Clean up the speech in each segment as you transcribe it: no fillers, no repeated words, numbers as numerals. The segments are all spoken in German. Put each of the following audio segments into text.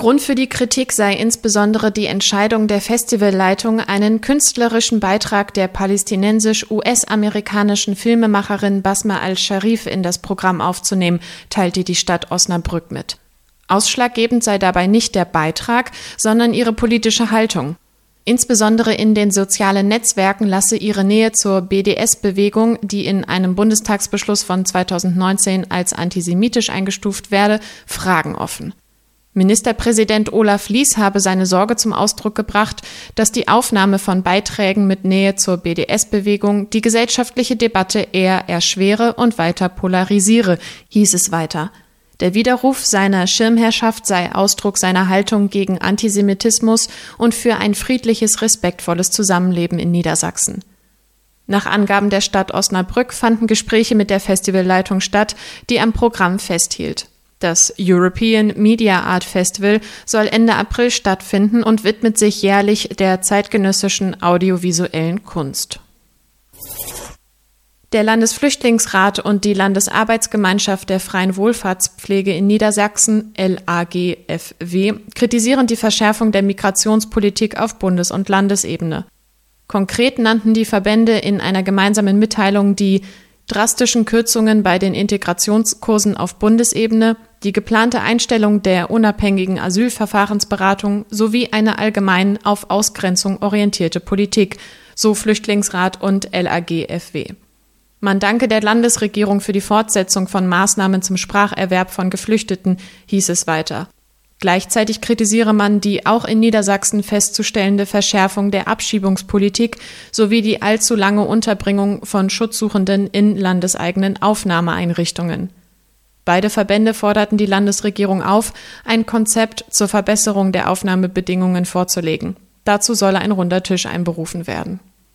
Grund für die Kritik sei insbesondere die Entscheidung der Festivalleitung, einen künstlerischen Beitrag der palästinensisch-US-amerikanischen Filmemacherin Basma al-Sharif in das Programm aufzunehmen, teilte die Stadt Osnabrück mit. Ausschlaggebend sei dabei nicht der Beitrag, sondern ihre politische Haltung. Insbesondere in den sozialen Netzwerken lasse ihre Nähe zur BDS-Bewegung, die in einem Bundestagsbeschluss von 2019 als antisemitisch eingestuft werde, Fragen offen. Ministerpräsident Olaf Lies habe seine Sorge zum Ausdruck gebracht, dass die Aufnahme von Beiträgen mit Nähe zur BDS-Bewegung die gesellschaftliche Debatte eher erschwere und weiter polarisiere, hieß es weiter. Der Widerruf seiner Schirmherrschaft sei Ausdruck seiner Haltung gegen Antisemitismus und für ein friedliches, respektvolles Zusammenleben in Niedersachsen. Nach Angaben der Stadt Osnabrück fanden Gespräche mit der Festivalleitung statt, die am Programm festhielt. Das European Media Art Festival soll Ende April stattfinden und widmet sich jährlich der zeitgenössischen audiovisuellen Kunst. Der Landesflüchtlingsrat und die Landesarbeitsgemeinschaft der Freien Wohlfahrtspflege in Niedersachsen, LAGFW, kritisieren die Verschärfung der Migrationspolitik auf Bundes- und Landesebene. Konkret nannten die Verbände in einer gemeinsamen Mitteilung die drastischen Kürzungen bei den Integrationskursen auf Bundesebene, die geplante Einstellung der unabhängigen Asylverfahrensberatung sowie eine allgemein auf Ausgrenzung orientierte Politik, so Flüchtlingsrat und LAGFW. Man danke der Landesregierung für die Fortsetzung von Maßnahmen zum Spracherwerb von Geflüchteten, hieß es weiter. Gleichzeitig kritisiere man die auch in Niedersachsen festzustellende Verschärfung der Abschiebungspolitik sowie die allzu lange Unterbringung von Schutzsuchenden in landeseigenen Aufnahmeeinrichtungen. Beide Verbände forderten die Landesregierung auf, ein Konzept zur Verbesserung der Aufnahmebedingungen vorzulegen. Dazu solle ein runder Tisch einberufen werden.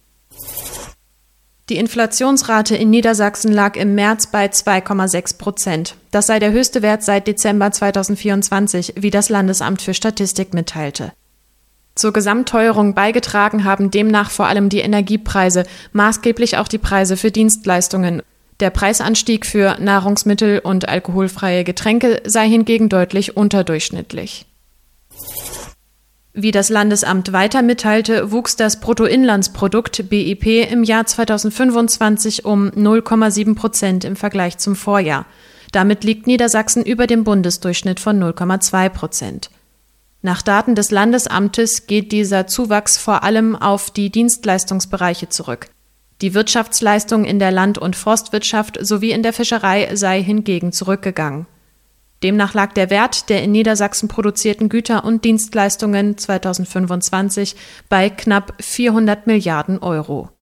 Die Inflationsrate in Niedersachsen lag im März bei 2,6%. Das sei der höchste Wert seit Dezember 2024, wie das Landesamt für Statistik mitteilte. Zur Gesamtteuerung beigetragen haben demnach vor allem die Energiepreise, maßgeblich auch die Preise für Dienstleistungen. Der Preisanstieg für Nahrungsmittel und alkoholfreie Getränke sei hingegen deutlich unterdurchschnittlich. Wie das Landesamt weiter mitteilte, wuchs das Bruttoinlandsprodukt BIP im Jahr 2025 um 0,7% im Vergleich zum Vorjahr. Damit liegt Niedersachsen über dem Bundesdurchschnitt von 0,2%. Nach Daten des Landesamtes geht dieser Zuwachs vor allem auf die Dienstleistungsbereiche zurück. Die Wirtschaftsleistung in der Land- und Forstwirtschaft sowie in der Fischerei sei hingegen zurückgegangen. Demnach lag der Wert der in Niedersachsen produzierten Güter und Dienstleistungen 2025 bei knapp 400 Milliarden Euro.